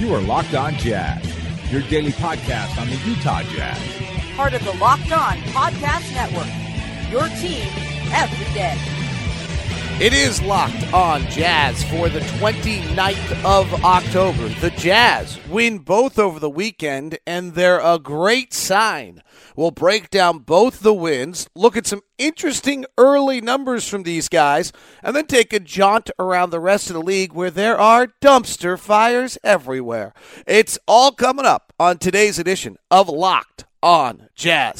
You are Locked On Jazz, your daily podcast on the Utah Jazz. Part of the Locked On Podcast Network, your team every day. It is Locked On Jazz for the 29th of October. The Jazz win both over the weekend, and they're a great sign. We'll break down both the wins, look at some interesting early numbers from these guys, and then take a jaunt around the rest of the league where there are dumpster fires everywhere. It's all coming up on today's edition of Locked On Jazz.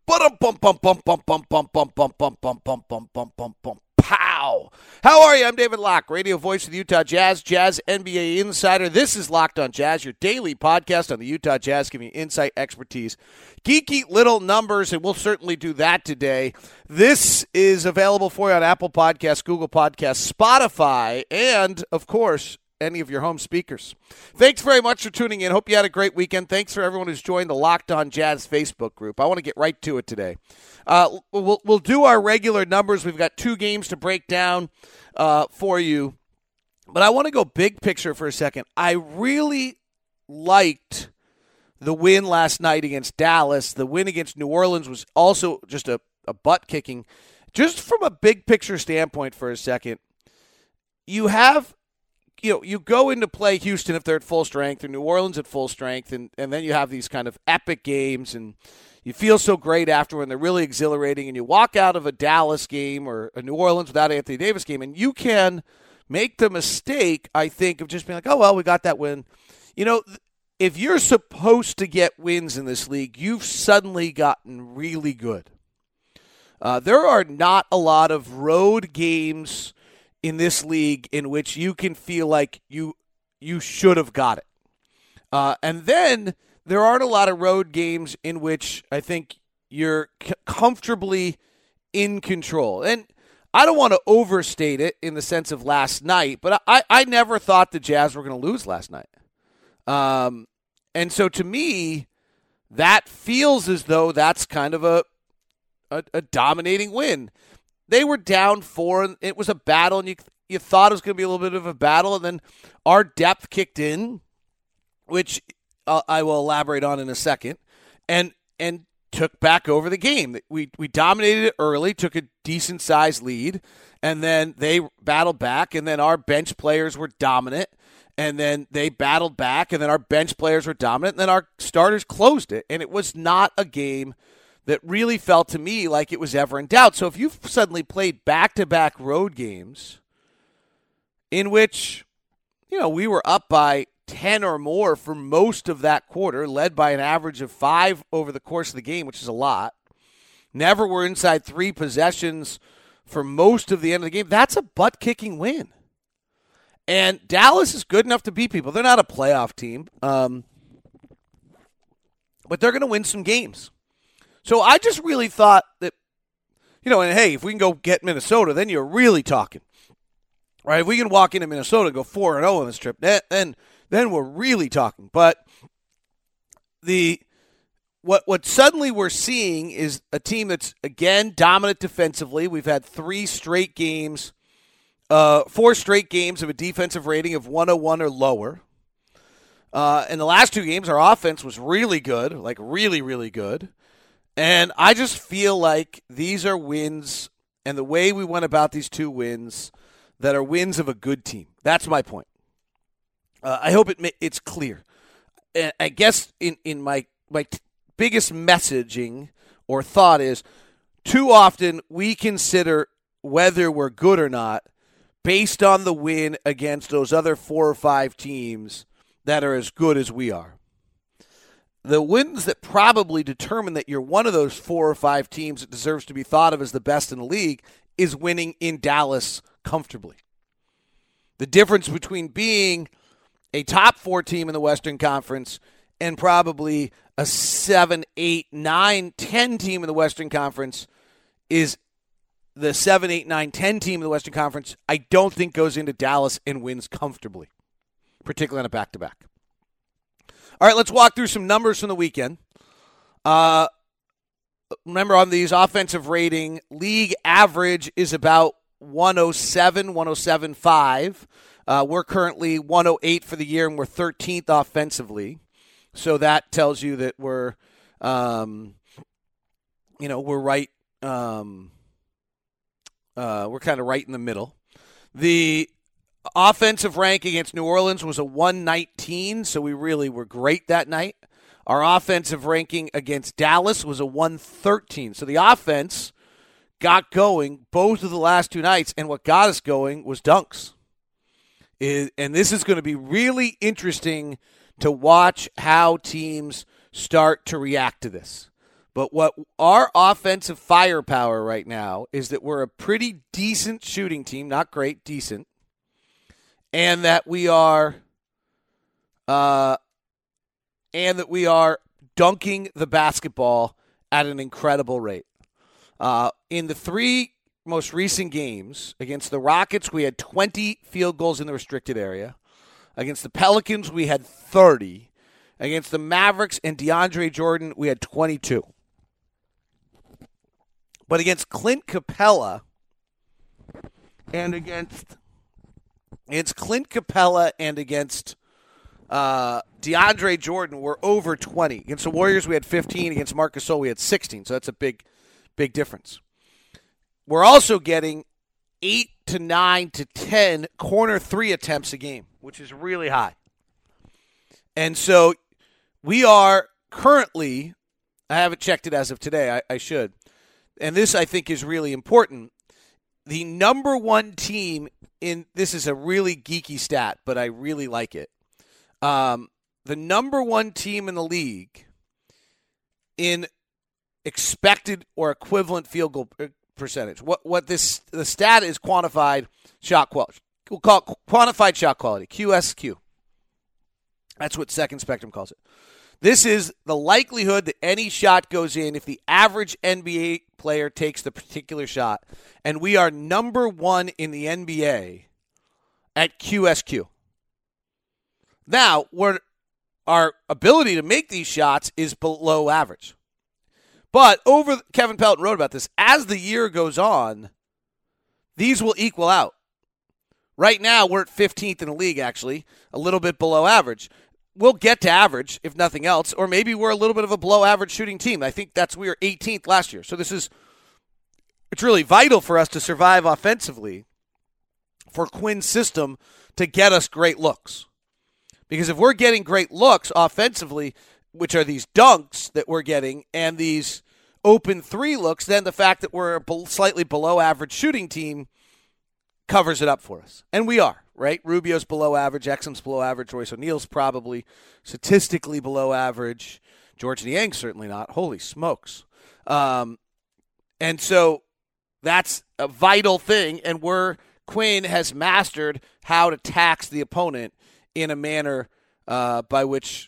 Pow! How are you? I'm David Locke, radio voice of the Utah Jazz, Jazz NBA insider. This is Locked On Jazz, your daily podcast on the Utah Jazz, giving you insight, expertise, geeky little numbers, and we'll certainly do that today. This is available for you on Apple Podcasts, Google Podcasts, Spotify, and, of course, any of your home speakers. Thanks very much for tuning in. Hope you had a great weekend. Thanks for everyone who's joined the Locked On Jazz Facebook group. I want to get right to it today. We'll do our regular numbers. We've got two games to break down for you. But I want to go big picture for a second. I really liked the win last night against Dallas. The win against New Orleans was also just a butt-kicking. Just from a big picture standpoint for a second, you go into play Houston if they're at full strength or New Orleans at full strength, and then you have these kind of epic games, and you feel so great after when they're really exhilarating, and you walk out of a Dallas game or a New Orleans without Anthony Davis game, and you can make the mistake, I think, of just being like, oh, well, we got that win. You know, if you're supposed to get wins in this league, you've suddenly gotten really good. There are not a lot of road games in this league in which you can feel like you should have got it. And then there aren't a lot of road games in which I think you're comfortably in control. And I don't want to overstate it in the sense of last night, but I never thought the Jazz were going to lose last night. And so to me, that feels as though that's kind of a dominating win. They were down 4, and it was a battle, and you thought it was going to be a little bit of a battle, and then our depth kicked in, which I will elaborate on in a second, and took back over the game. We dominated it early, took a decent-sized lead, and then they battled back, and then our bench players were dominant, and then they battled back, and then our bench players were dominant, and then our starters closed it, and it was not a game that really felt to me like it was ever in doubt. So if you've suddenly played back-to-back road games in which, we were up by 10 or more for most of that quarter, led by an average of 5 over the course of the game, which is a lot, never were inside 3 possessions for most of the end of the game, that's a butt-kicking win. And Dallas is good enough to beat people. They're not a playoff team, but they're going to win some games. So I just really thought that, and hey, if we can go get Minnesota, then you're really talking. Right? If we can walk into Minnesota and go 4-0 on this trip, then we're really talking. But what suddenly we're seeing is a team that's, again, dominant defensively. We've had 4 straight games of a defensive rating of 101 or lower. In the last 2 games, our offense was really good, like really, really good. And I just feel like these are wins, and the way we went about these 2 wins, that are wins of a good team. That's my point. I hope it's clear. I guess in my biggest messaging or thought is, too often we consider whether we're good or not based on the win against those other 4 or 5 teams that are as good as we are. The wins that probably determine that you're one of those 4 or 5 teams that deserves to be thought of as the best in the league is winning in Dallas comfortably. The difference between being a top 4 team in the Western Conference and probably a 7, 8, 9, 10 team in the Western Conference is the 7, 8, 9, 10 team in the Western Conference, I don't think goes into Dallas and wins comfortably, particularly on a back-to-back. All right, let's walk through some numbers from the weekend. Remember, on these offensive rating, league average is about 107, 107.5. We're currently 108 for the year, and we're 13th offensively. So that tells you that we're, we're right. We're kind of right in the middle. The offensive rank against New Orleans was a 119, so we really were great that night. Our offensive ranking against Dallas was a 113. So the offense got going both of the last two nights, and what got us going was dunks. And this is going to be really interesting to watch how teams start to react to this. But what our offensive firepower right now is that we're a pretty decent shooting team, not great, decent, and that we are dunking the basketball at an incredible rate. In the three most recent games, against the Rockets, we had 20 field goals in the restricted area. Against the Pelicans, we had 30. Against the Mavericks and DeAndre Jordan, we had 22. But against Clint Capella and against DeAndre Jordan, we're over 20. Against the Warriors, we had 15. Against Marc Gasol, we had 16. So that's a big difference. We're also getting 8 to 9 to 10 corner three attempts a game, which is really high. And so we are currently, I haven't checked it as of today, I should, and this I think is really important, the number one team in, this is a really geeky stat, but I really like it. The number one team in the league in expected or equivalent field goal percentage. The stat is quantified shot quality. We'll call it quantified shot quality, QSQ. That's what Second Spectrum calls it. This is the likelihood that any shot goes in if the average NBA player takes the particular shot. And we are number one in the NBA at QSQ. Now, our ability to make these shots is below average. But Kevin Pelton wrote about this. As the year goes on, these will equal out. Right now, we're at 15th in the league, actually, a little bit below average. We'll get to average, if nothing else, or maybe we're a little bit of a below-average shooting team. I think we were 18th last year. So it's really vital for us to survive offensively for Quinn's system to get us great looks. Because if we're getting great looks offensively, which are these dunks that we're getting, and these open three looks, then the fact that we're a slightly below-average shooting team covers it up for us. And we are, right? Rubio's below average, Exum's below average, Royce O'Neal's probably statistically below average, George Niang's certainly not. Holy smokes. And so that's a vital thing, and Quinn has mastered how to tax the opponent in a manner by which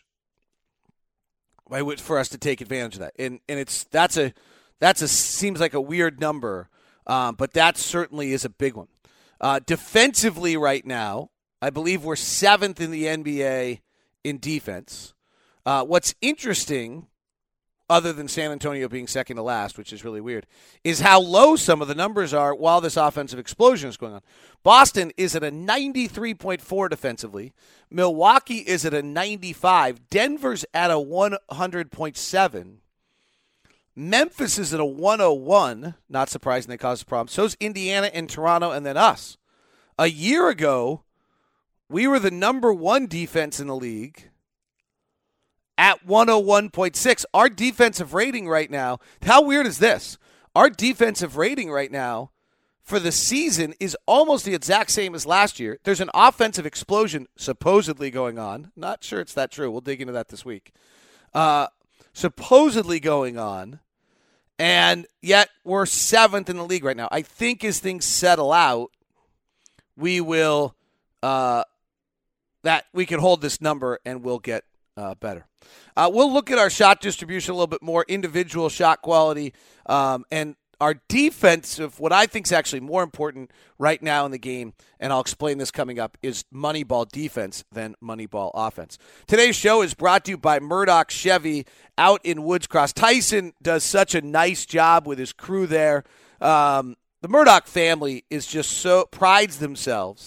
for us to take advantage of that. And that's a seems like a weird number, but that certainly is a big one. Defensively right now, I believe we're 7th in the NBA in defense. What's interesting, other than San Antonio being second to last, which is really weird, is how low some of the numbers are while this offensive explosion is going on. Boston is at a 93.4 defensively. Milwaukee is at a 95. Denver's at a 100.7. Memphis is at a 101. Not surprising they caused a problem. So is Indiana and Toronto and then us. A year ago, we were the number one defense in the league at 101.6. Our defensive rating right now, how weird is this? Our defensive rating right now for the season is almost the exact same as last year. There's an offensive explosion supposedly going on. Not sure it's that true. We'll dig into that this week. Supposedly going on. And yet we're 7th in the league right now. I think as things settle out, we will that we can hold this number and we'll get better. We'll look at our shot distribution a little bit more, individual shot quality, and our defensive, what I think is actually more important right now in the game, and I'll explain this coming up, is Moneyball defense than Moneyball offense. Today's show is brought to you by Murdoch Chevy out in Woods Cross. Tyson does such a nice job with his crew there. The Murdoch family is just prides themselves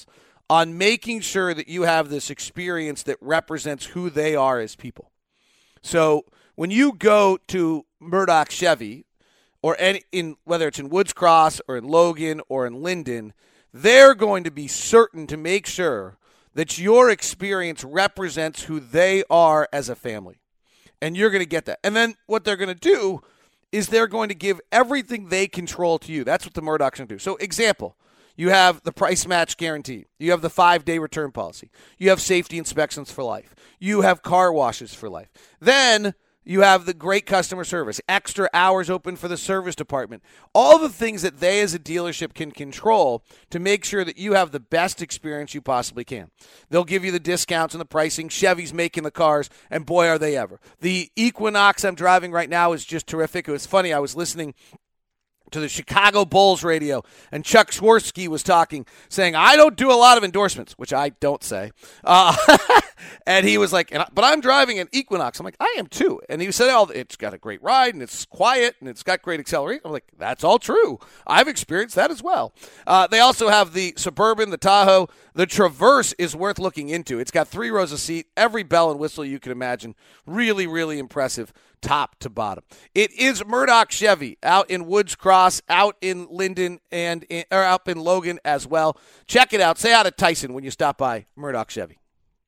on making sure that you have this experience that represents who they are as people. So when you go to Murdoch Chevy, or whether it's in Woods Cross or in Logan or in Linden, they're going to be certain to make sure that your experience represents who they are as a family. And you're going to get that. And then what they're going to do is they're going to give everything they control to you. That's what the Murdochs are going to do. So example, you have the price match guarantee. You have the 5-day return policy. You have safety inspections for life. You have car washes for life. Then you have the great customer service, extra hours open for the service department, all the things that they as a dealership can control to make sure that you have the best experience you possibly can. They'll give you the discounts and the pricing. Chevy's making the cars, and boy, are they ever. The Equinox I'm driving right now is just terrific. It was funny. I was listening to the Chicago Bulls radio, and Chuck Swirsky was talking, saying, I don't do a lot of endorsements, which I don't say. And he was like, but I'm driving an Equinox. I'm like, I am too. And he said, oh, it's got a great ride, and it's quiet, and it's got great acceleration. I'm like, that's all true. I've experienced that as well. They also have the Suburban, the Tahoe. The Traverse is worth looking into. It's got 3 rows of seat, every bell and whistle you can imagine. Really, really impressive top to bottom. It is Murdoch Chevy out in Woods Cross, out in Linden, and up in Logan as well. Check it out. Say hi to Tyson when you stop by Murdoch Chevy.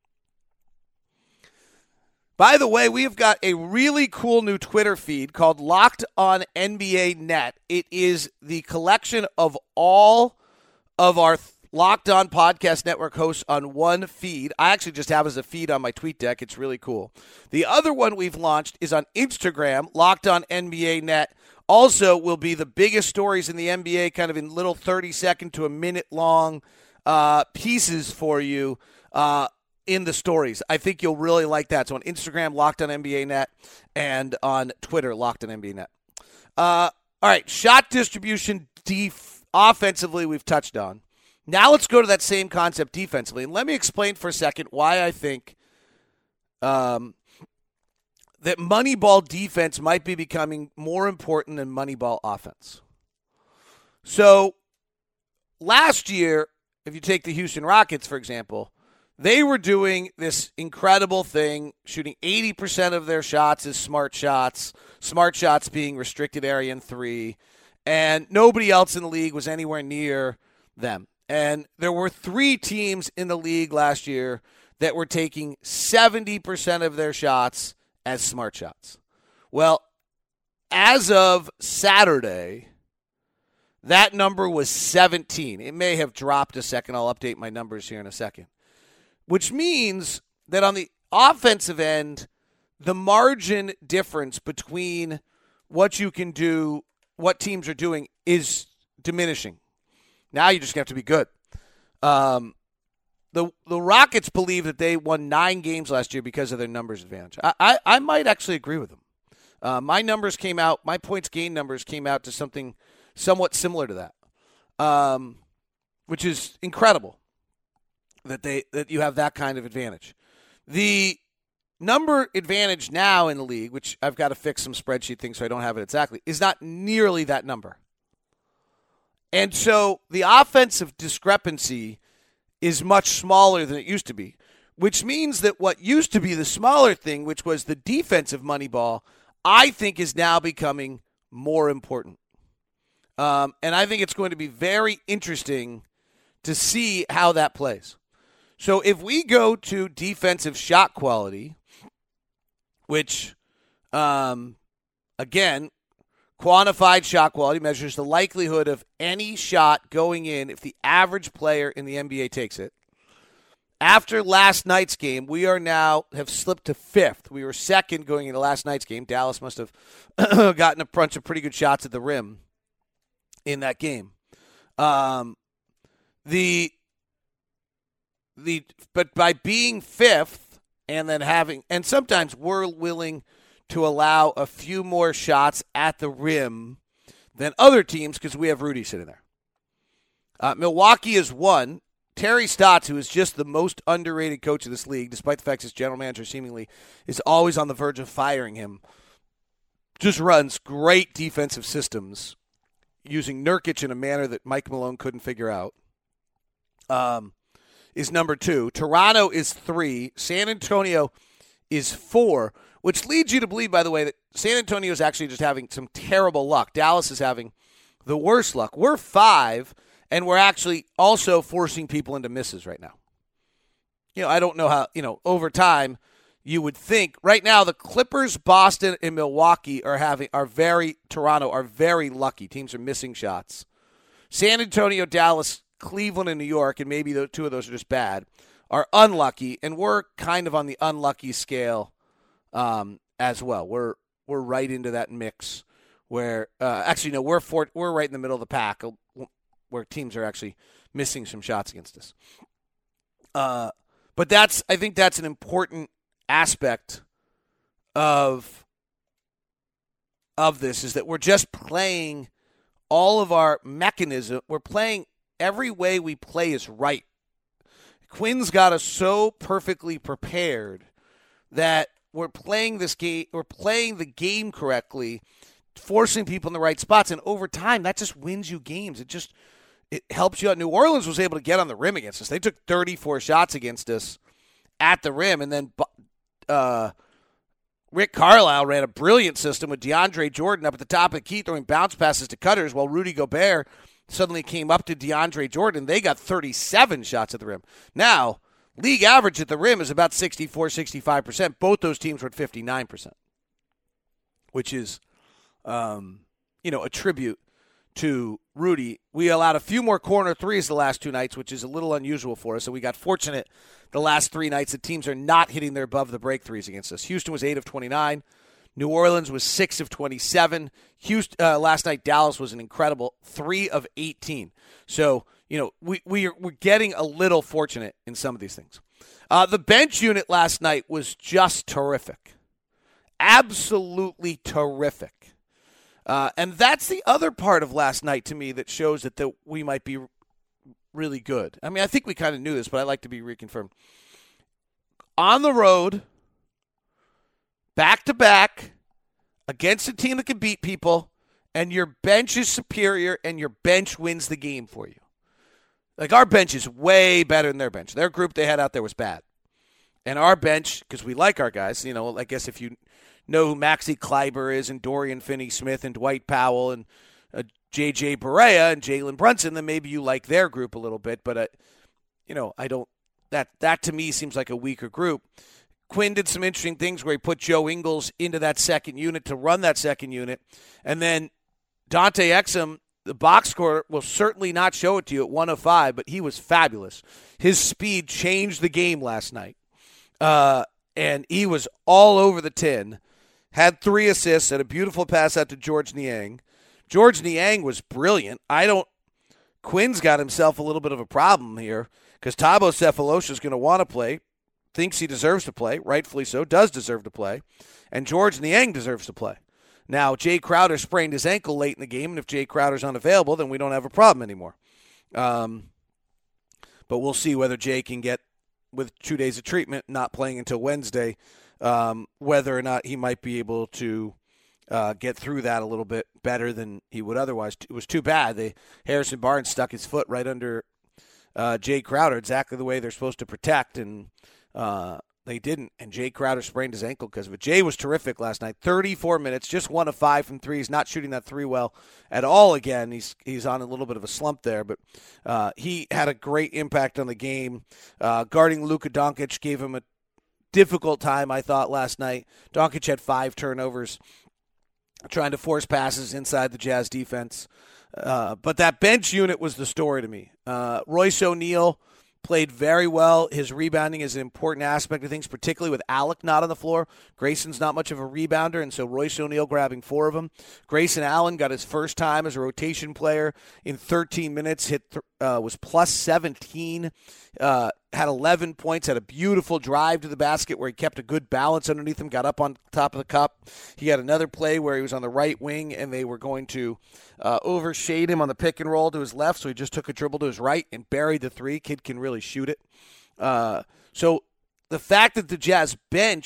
By the way, we have got a really cool new Twitter feed called Locked On NBA Net. It is the collection of all of our Locked On Podcast Network hosts on one feed. I actually just have as a feed on my tweet deck. It's really cool. The other one we've launched is on Instagram, Locked On NBA Net. Also will be the biggest stories in the NBA, kind of in little 30-second to a minute-long pieces for you in the stories. I think you'll really like that. So on Instagram, Locked On NBA Net, and on Twitter, Locked On NBA Net. All right, shot distribution offensively we've touched on. Now let's go to that same concept defensively. And let me explain for a second why I think that Moneyball defense might be becoming more important than Moneyball offense. So last year, if you take the Houston Rockets, for example, they were doing this incredible thing, shooting 80% of their shots as smart shots being restricted area and 3, and nobody else in the league was anywhere near them. And there were 3 teams in the league last year that were taking 70% of their shots as smart shots. Well, as of Saturday, that number was 17. It may have dropped a second. I'll update my numbers here in a second. Which means that on the offensive end, the margin difference between what you can do, what teams are doing, is diminishing. Now you just have to be good. The Rockets believe that they won 9 games last year because of their numbers advantage. I might actually agree with them. My numbers came out, my points gain numbers came out to something somewhat similar to that, which is incredible that you have that kind of advantage. The number advantage now in the league, which I've got to fix some spreadsheet things so I don't have it exactly, is not nearly that number. And so the offensive discrepancy is much smaller than it used to be, which means that what used to be the smaller thing, which was the defensive money ball, I think is now becoming more important. And I think it's going to be very interesting to see how that plays. So if we go to defensive shot quality, which, again, quantified shot quality measures the likelihood of any shot going in if the average player in the NBA takes it. After last night's game, we are now have slipped to 5th. We were 2nd going into last night's game. Dallas must have gotten a bunch of pretty good shots at the rim in that game. But by being 5th and then and sometimes we're willing to allow a few more shots at the rim than other teams because we have Rudy sitting there. Milwaukee is 1. Terry Stotts, who is just the most underrated coach of this league, despite the fact his general manager seemingly is always on the verge of firing him, just runs great defensive systems using Nurkic in a manner that Mike Malone couldn't figure out. is number 2. Toronto is 3. San Antonio is 4, which leads you to believe, by the way, that San Antonio is actually just having some terrible luck. Dallas is having the worst luck. We're 5, and we're actually also forcing people into misses right now. I don't know how, over time you would think. Right now, the Clippers, Boston, and Milwaukee Toronto are very lucky. Teams are missing shots. San Antonio, Dallas, Cleveland, and New York, and maybe the 2 of those are just bad, are unlucky, and we're kind of on the unlucky scale as well. We're right into that mix where we're right in the middle of the pack where teams are actually missing some shots against us. But I think that's an important aspect of this, is that we're just playing all of our mechanism. We're playing every way we play is right. Quinn's got us so perfectly prepared that we're playing this game. We're playing the game correctly, forcing people in the right spots, and over time, that just wins you games. It helps you out. New Orleans was able to get on the rim against us. They took 34 shots against us at the rim, and then Rick Carlisle ran a brilliant system with DeAndre Jordan up at the top of the key throwing bounce passes to cutters while Rudy Gobert suddenly came up to DeAndre Jordan. They got 37 shots at the rim. Now, league average at the rim is about 64, 65%. Both those teams were at 59%, which is, a tribute to Rudy. We allowed a few more corner threes the last 2 nights, which is a little unusual for us. So we got fortunate the last 3 nights that teams are not hitting their above the break threes against us. Houston was 8 of 29. New Orleans was 6 of 27. Last night, Dallas was an incredible 3 of 18. So, we're getting a little fortunate in some of these things. The bench unit last night was just terrific. Absolutely terrific. And that's the other part of last night to me that shows that we might be really good. I mean, I think we kind of knew this, but I'd like to be reconfirmed. On the road, back-to-back, against a team that can beat people, and your bench is superior, and your bench wins the game for you. Like, our bench is way better than their bench. Their group they had out there was bad. And our bench, because we like our guys, I guess if you know who Maxi Kleber is and Dorian Finney-Smith and Dwight Powell and J.J. Barea and Jalen Brunson, then maybe you like their group a little bit. But, I don't – that to me seems like a weaker group. Quinn did some interesting things where he put Joe Ingles into that second unit to run that second unit. And then Dante Exum, the box score, will certainly not show it to you at 105, but he was fabulous. His speed changed the game last night. And he was all over the tin. Had 3 assists and a beautiful pass out to George Niang. George Niang was brilliant. Quinn's got himself a little bit of a problem here because Thabo Sefolosha is going to want to play, thinks he deserves to play, rightfully so, does deserve to play, and George Niang deserves to play. Now, Jay Crowder sprained his ankle late in the game, and if Jay Crowder's unavailable, then we don't have a problem anymore. But we'll see whether Jay can get, with 2 days of treatment, not playing until Wednesday, whether or not he might be able to get through that a little bit better than he would otherwise. It was too bad. Harrison Barnes stuck his foot right under Jay Crowder, exactly the way they're supposed to protect, and they didn't. And Jay Crowder sprained his ankle because of it. Jay was terrific last night. 34 minutes, just 1 of 5 from 3. He's not shooting that 3 well at all again. He's on a little bit of a slump there, but he had a great impact on the game. Guarding Luka Doncic gave him a difficult time, I thought, last night. Doncic had 5 turnovers, trying to force passes inside the Jazz defense. But that bench unit was the story to me. Royce O'Neal played very well. His rebounding is an important aspect of things, particularly with Alec not on the floor. Grayson's not much of a rebounder, and so Royce O'Neal grabbing 4 of them. Grayson Allen got his first time as a rotation player in 13 minutes, was plus 17, had 11 points, had a beautiful drive to the basket where he kept a good balance underneath him, got up on top of the cup. He had another play where he was on the right wing, and they were going to overshade him on the pick and roll to his left, so he just took a dribble to his right and buried the 3. Kid can really shoot it. So the fact that the Jazz bench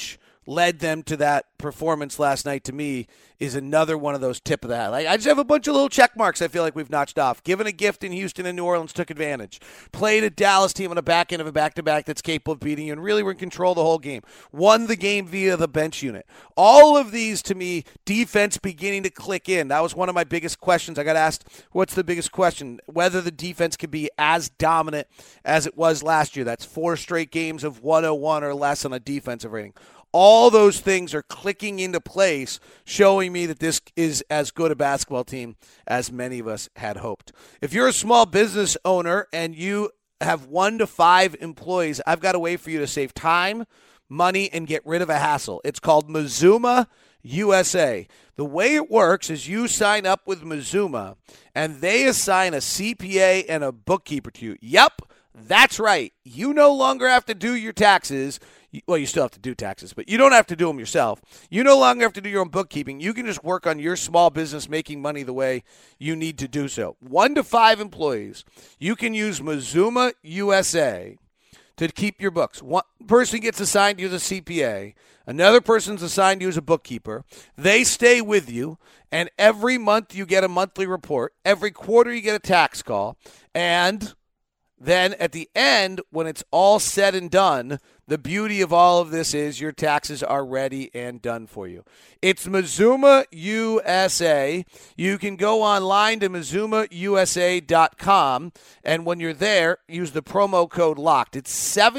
led them to that performance last night, to me, is another one of those tip of the hat. Like, I just have a bunch of little check marks I feel like we've notched off. Given a gift in Houston and New Orleans, took advantage. Played a Dallas team on the back end of a back-to-back that's capable of beating you and really were in control the whole game. Won the game via the bench unit. All of these, to me, defense beginning to click in. That was one of my biggest questions. I got asked, what's the biggest question? Whether the defense could be as dominant as it was last year. That's 4 straight games of 101 or less on a defensive rating. All those things are clicking into place, showing me that this is as good a basketball team as many of us had hoped. If you're a small business owner and you have 1 to 5 employees, I've got a way for you to save time, money, and get rid of a hassle. It's called Mazuma USA. The way it works is you sign up with Mazuma, and they assign a CPA and a bookkeeper to you. Yep, that's right. You no longer have to do your taxes. Well, you still have to do taxes, but you don't have to do them yourself. You no longer have to do your own bookkeeping. You can just work on your small business making money the way you need to do so. 1 to 5 employees. You can use Mazuma USA to keep your books. One person gets assigned to you as a CPA. Another person's assigned to you as a bookkeeper. They stay with you, and every month you get a monthly report. Every quarter you get a tax call. And then at the end, when it's all said and done, the beauty of all of this is your taxes are ready and done for you. It's Mazuma USA. You can go online to MazumaUSA.com, and when you're there, use the promo code LOCKED. It's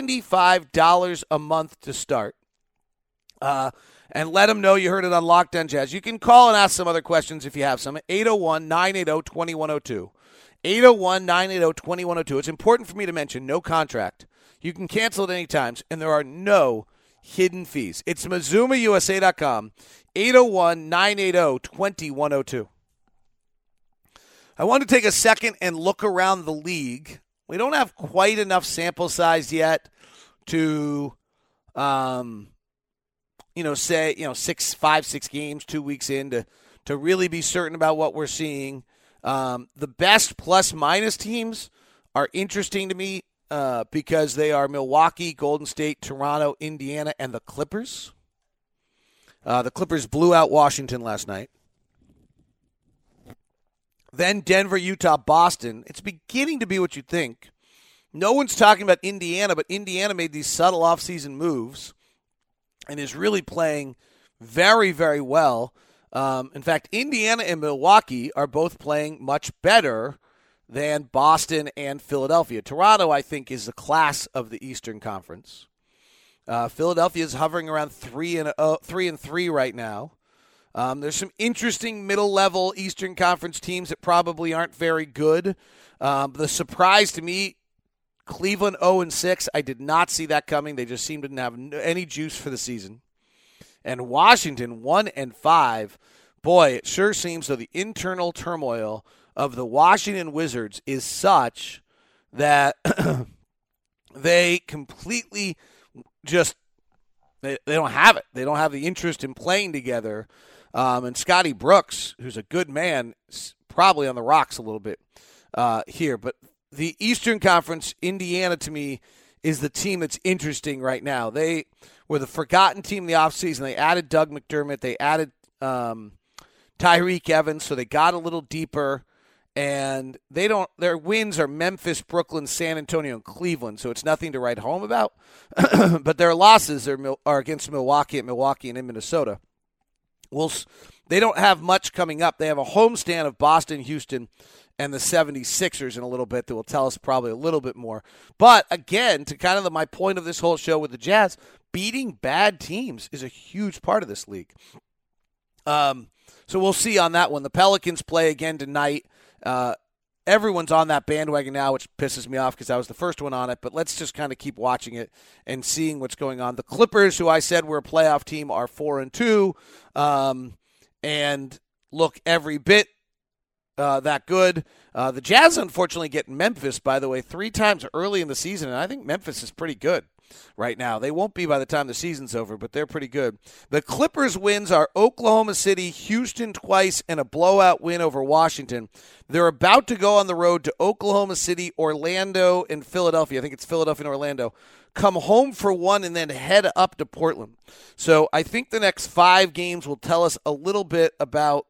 $75 a month to start. And let them know you heard it on Locked On Jazz. You can call and ask some other questions if you have some. 801-980-2102. 801-980-2102. It's important for me to mention, no contract. You can cancel at any time, and there are no hidden fees. It's MazumaUSA.com, 801-980-2102. I want to take a second and look around the league. We don't have quite enough sample size yet to, say, 6 games, 2 weeks in to really be certain about what we're seeing. The best plus-minus teams are interesting to me because they are Milwaukee, Golden State, Toronto, Indiana, and the Clippers. The Clippers blew out Washington last night. Then Denver, Utah, Boston. It's beginning to be what you think. No one's talking about Indiana, but Indiana made these subtle offseason moves and is really playing very, very well. In fact, Indiana and Milwaukee are both playing much better than Boston and Philadelphia. Toronto, I think, is the class of the Eastern Conference. Philadelphia is hovering around 3-3 right now. There's some interesting middle-level Eastern Conference teams that probably aren't very good. The surprise to me, Cleveland 0-6. I did not see that coming. They just seemed to not have any juice for the season. And Washington 1-5. Boy, it sure seems though the internal turmoil of the Washington Wizards is such that they completely just they don't have it. They don't have the interest in playing together. And Scotty Brooks, who's a good man, is probably on the rocks a little bit here. But the Eastern Conference, Indiana, to me, is the team that's interesting right now. They were the forgotten team in the offseason. They added Doug McDermott. They added Tyreek Evans, so they got a little deeper. And their wins are Memphis, Brooklyn, San Antonio, and Cleveland, so it's nothing to write home about. But their losses are against Milwaukee and in Minnesota. They don't have much coming up. They have a homestand of Boston, Houston, and the 76ers in a little bit that will tell us probably a little bit more. But, again, to kind of my point of this whole show with the Jazz, beating bad teams is a huge part of this league. So we'll see on that one. The Pelicans play again tonight. Everyone's on that bandwagon now, which pisses me off because I was the first one on it. But let's just kind of keep watching it and seeing what's going on. The Clippers, who I said were a playoff team, are 4-2 and look every bit that good. The Jazz, unfortunately, get Memphis, by the way, 3 times early in the season, and I think Memphis is pretty good. right now. They won't be by the time the season's over, but they're pretty good. The Clippers' wins are Oklahoma City, Houston twice, and a blowout win over Washington. They're about to go on the road to Oklahoma City, Orlando, and Philadelphia. I think it's Philadelphia and Orlando. Come home for one and then head up to Portland. So I think the next 5 games will tell us a little bit about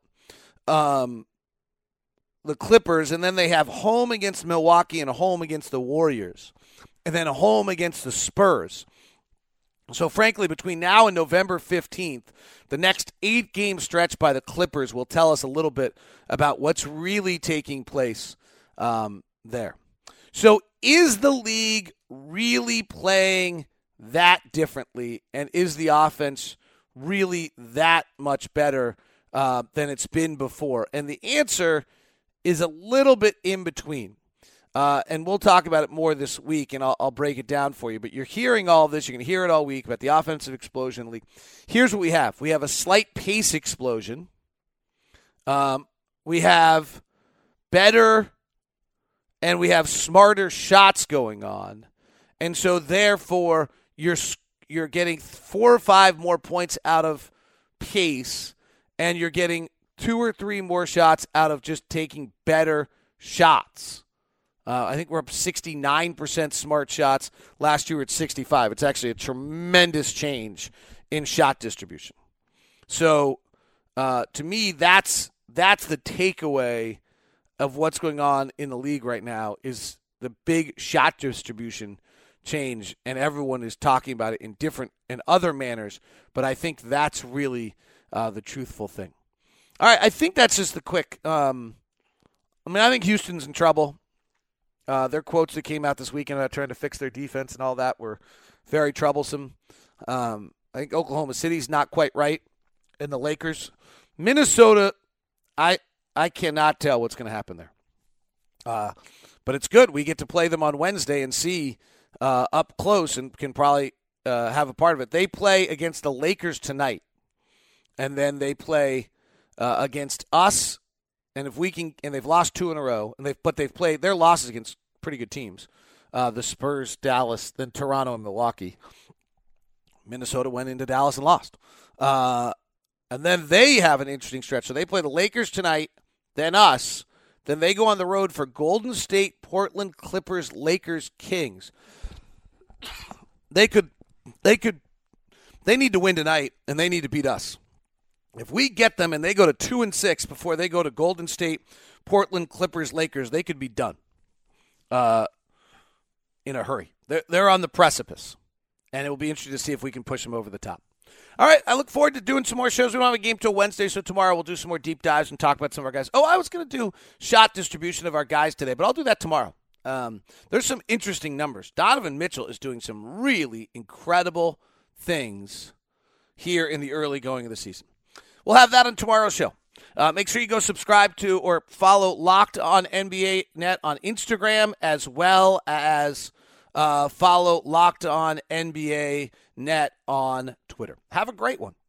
the Clippers, and then they have home against Milwaukee and a home against the Warriors, and then a home against the Spurs. So, frankly, between now and November 15th, the next 8-game stretch by the Clippers will tell us a little bit about what's really taking place there. So, is the league really playing that differently, and is the offense really that much better than it's been before? And the answer is a little bit in between. And we'll talk about it more this week, and I'll break it down for you. But you're hearing all of this. You're going to hear it all week about the offensive explosion in the league. Here's what we have. We have a slight pace explosion. We have better and we have smarter shots going on. And so, therefore, you're getting 4 or 5 more points out of pace, and you're getting 2 or 3 more shots out of just taking better shots. I think we're up 69% smart shots. Last year we were at 65. It's actually a tremendous change in shot distribution. So, to me, that's the takeaway of what's going on in the league right now is the big shot distribution change, and everyone is talking about it in different and other manners, but I think that's really the truthful thing. All right, I think that's just the quick. I think Houston's in trouble. Their quotes that came out this weekend about trying to fix their defense and all that were very troublesome. I think Oklahoma City's not quite right, and the Lakers. Minnesota, I cannot tell what's going to happen there. But it's good. We get to play them on Wednesday and see up close and can probably have a part of it. They play against the Lakers tonight, and then they play against us. And if we can, and they've lost 2 in a row, but they've played their losses against pretty good teams, the Spurs, Dallas, then Toronto, and Milwaukee. Minnesota went into Dallas and lost, and then they have an interesting stretch. So they play the Lakers tonight, then us, then they go on the road for Golden State, Portland, Clippers, Lakers, Kings. They need to win tonight, and they need to beat us. If we get them and they go to 2-6 before they go to Golden State, Portland, Clippers, Lakers, they could be done in a hurry. They're on the precipice, and it will be interesting to see if we can push them over the top. All right, I look forward to doing some more shows. We don't have a game till Wednesday, so tomorrow we'll do some more deep dives and talk about some of our guys. Oh, I was going to do shot distribution of our guys today, but I'll do that tomorrow. There's some interesting numbers. Donovan Mitchell is doing some really incredible things here in the early going of the season. We'll have that on tomorrow's show. Make sure you go subscribe to or follow Locked On NBA Net on Instagram, as well as follow Locked On NBA Net on Twitter. Have a great one.